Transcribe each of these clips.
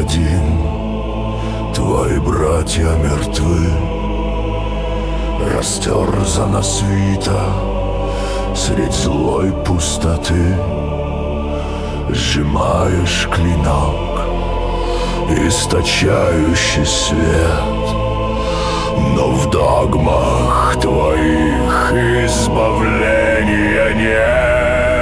один, твои братья мертвы. Растерзана свита средь злой пустоты. Сжимаешь клинок, источающий свет, но в догмах твоих избавления нет.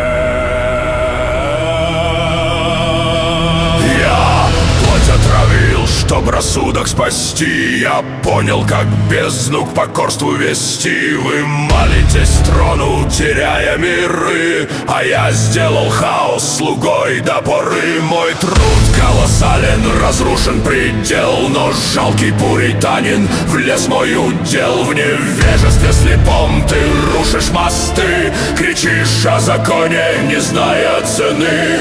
Я плоть отравил, чтоб рассудок спасти. Я понял, как бездну к покорству вести. Вы молитесь трону, теряя миры, а я сделал хаос слугой до поры. Мой труд колоссален, разрушен предел, но жалкий пуританин влез мой удел. В невежестве слепом ты рушишь мосты, кричишь о законе, не зная цены.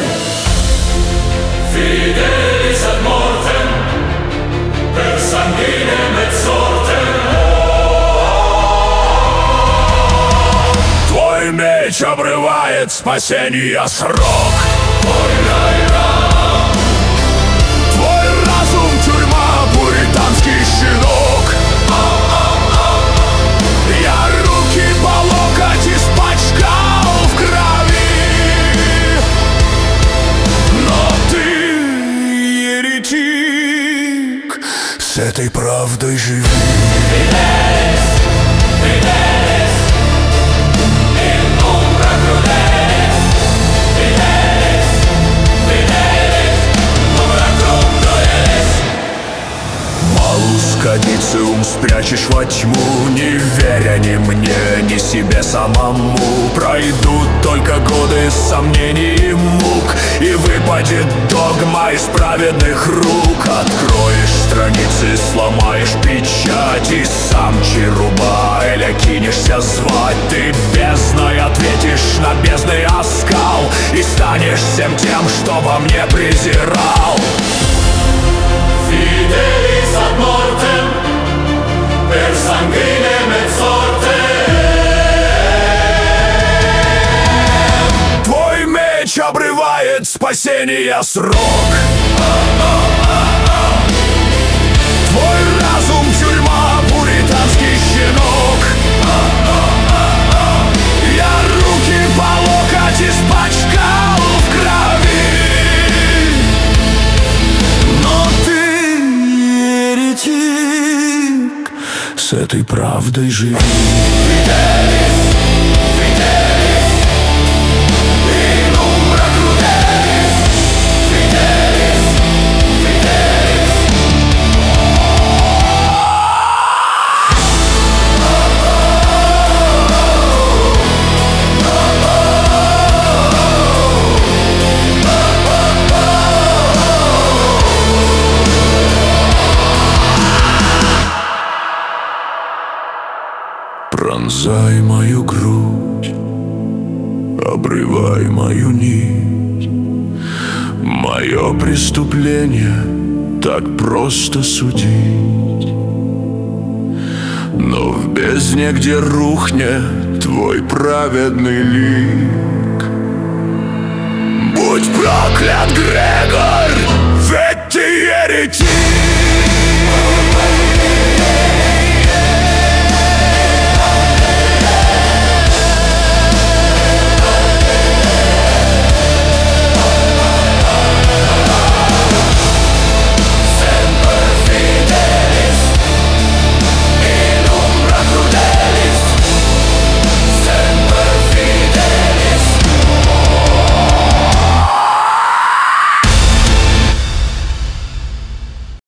Fidelis ad mortem, per sanguinem et sortem. Твой меч обрывает спасения срок. Твой разум тюрьма, пуританский щенок. Я руки по локоть испачкал в крови, но ты, еретик, с этой правдой живи. Малускадицы ум спрячешь во тьму, не веря ни мне, ни себе самому. Пройдут только годы сомнений и мук, и выпадет догма из праведных рук. Откроешь страницы, сломаешь печать, и сам Черубаэля кинешься звать. Ты бездной ответишь на бездный оскал, и станешь всем тем, что во мне презирал. Fidelis ad mortem, per sanguinem et sortem. Твой меч обрывает спасения срок. Твой разум тюрьма, пуританский щенок. Я руки по локоть испачкал в крови, но ты, еретик, с этой правдой живи. Fidelis, Fidelis, in umbra crudelis. Fidelis, Fidelis. Пронзай мою грудь, обрывай мою нить. Мое преступление так просто судить, но в бездне, где рухнет твой праведный лик. Будь проклят, Грегор, ведь ты еретик.